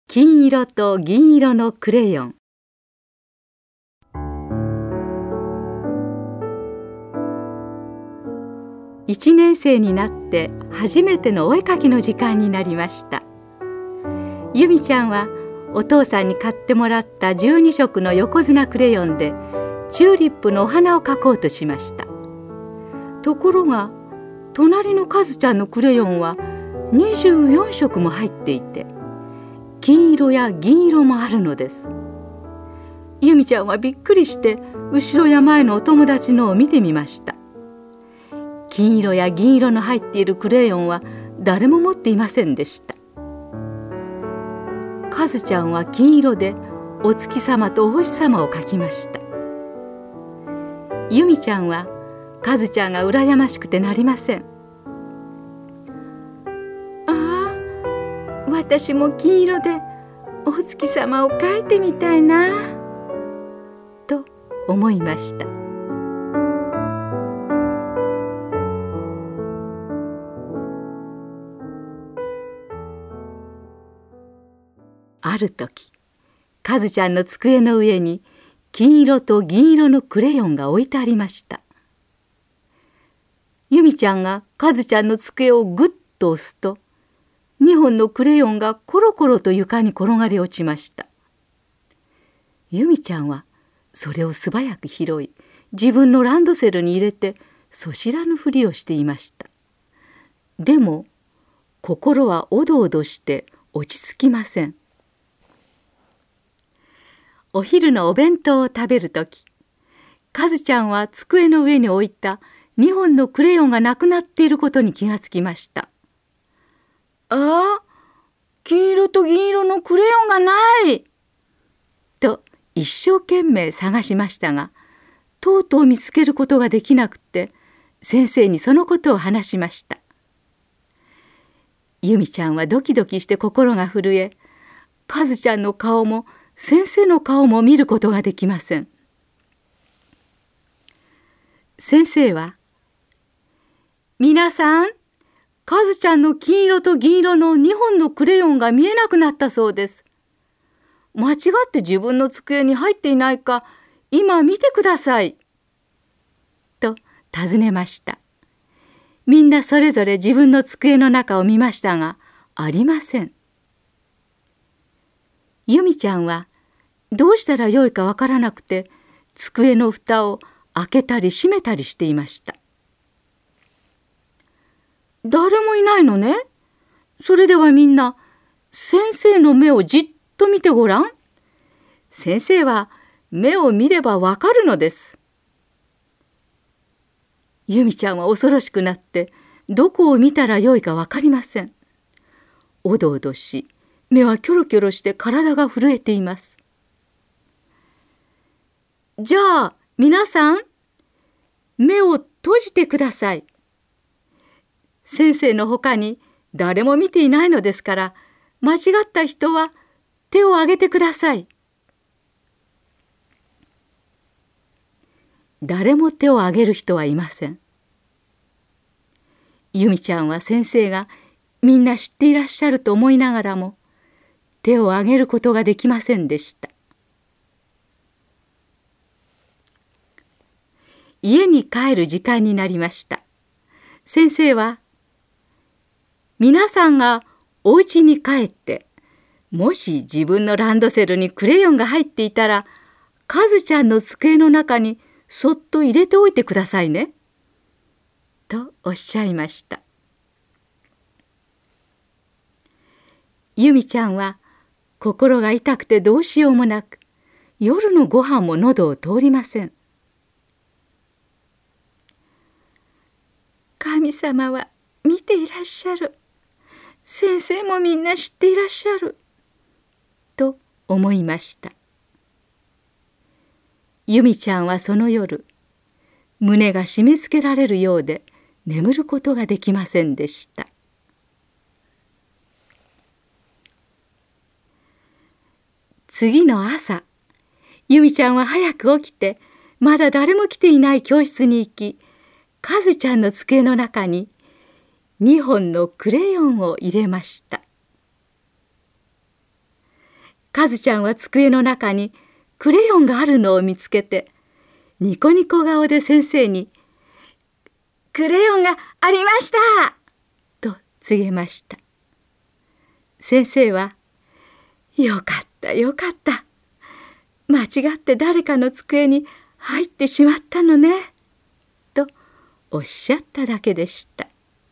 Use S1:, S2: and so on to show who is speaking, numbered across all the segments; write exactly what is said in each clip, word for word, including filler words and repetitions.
S1: 金色と銀色のクレヨン。いちねん生になって初めてのお絵かきの時間になりました。ゆみちゃんはお父さんに買ってもらったじゅうにしょくの横綱クレヨンでチューリップのお花を描こうとしました。ところが隣のかずちゃんのクレヨンはにじゅうよんしょくも入っていて、金色や銀色もあるのです。ゆみちゃんはびっくりして後ろや前のお友達のを見てみました。金色や銀色の入っているクレヨンは誰も持っていませんでした。かずちゃんは金色でお月様とお星様を描きました。ゆみちゃんはかずちゃんが羨ましくてなりません。ああ、私も金色でお月様を描いてみたいなと思いました。ある時、かずちゃんの机の上に金色と銀色のクレヨンが置いてありました。ゆみちゃんがかずちゃんの机をぐっと押すと、にほんのクレヨンがコロコロと床に転がり落ちました。ゆみちゃんはそれを素早く拾い、自分のランドセルに入れてそしらぬふりをしていました。でも心はおどおどして落ち着きません。お昼のお弁当を食べるとき、かずちゃんは机の上に置いたにほんのクレヨンがなくなっていることに気がつきました。ああ、金色と銀色のクレヨンがないと一生懸命探しましたが、とうとう見つけることができなくて、先生にそのことを話しました。ゆみちゃんはドキドキして心が震え、かずちゃんの顔も先生の顔も見ることができません。先生は、皆さん、かずちゃんの金色と銀色のにほんのクレヨンが見えなくなったそうです。間違って自分の机に入っていないか、今見てください。と尋ねました。みんなそれぞれ自分の机の中を見ましたが、ありません。ゆみちゃんはどうしたらよいかわからなくて、机の蓋を開けたり閉めたりしていました。誰もいないのね。それではみんな先生の目をじっと見てごらん。先生は目を見ればわかるのです。ゆみちゃんは恐ろしくなってどこを見たらよいかわかりません。おどおどし、目はキョロキョロして体が震えています。じゃあ皆さん、目を閉じてください。先生のほかに誰も見ていないのですから、間違った人は手を挙げてください。誰も手を挙げる人はいません。ゆみちゃんは先生がみんな知っていらっしゃると思いながらも、手を挙げることができませんでした。家に帰る時間になりました。先生は、皆さんがお家に帰って、もし自分のランドセルにクレヨンが入っていたら、かずちゃんの机の中にそっと入れておいてくださいね。とおっしゃいました。ゆみちゃんは心が痛くてどうしようもなく、夜のご飯も喉を通りません。神様は見ていらっしゃる。先生もみんな知っていらっしゃる。と思いました。ゆみちゃんはその夜、胸が締め付けられるようで眠ることができませんでした。次の朝、ゆみちゃんは早く起きて、まだ誰も来ていない教室に行き、かずちゃんの机の中ににほんのクレヨンを入れました。 かずちゃんは机の中にクレヨンがあるのを見つけて、ニコニコ顔で先生に「クレヨンがありました!」と告げました。先生は「よかったよかった。間違って誰かの机に入ってしまったのね」とおっしゃっただけでした。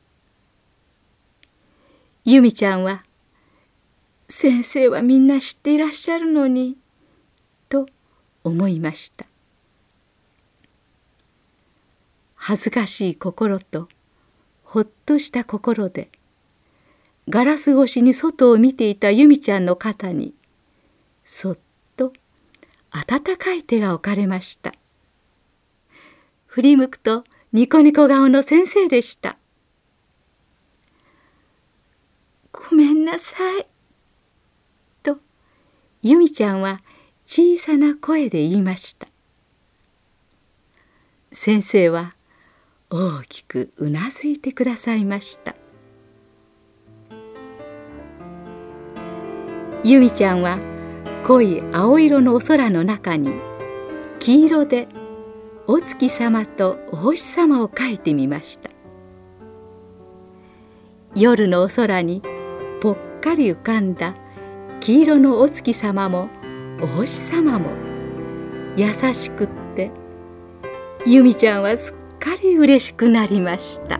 S1: ゆみちゃんは「先生はみんな知っていらっしゃるのに」と思いました。恥ずかしい心とほっとした心でガラス越しに外を見ていたゆみちゃんの肩にそっと温かい手が置かれました。振り向くとニコニコ顔の先生でした。ごめんなさいとゆみちゃんは小さな声で言いました。先生は大きくうなずいてくださいました。ゆみちゃんは濃い青色のお空の中に黄色でお月様とお星様を描いてみました。夜のお空にぽっかり浮かんだ黄色のお月様もお星様も優しくって、ゆみちゃんはすっかり嬉しくなりました。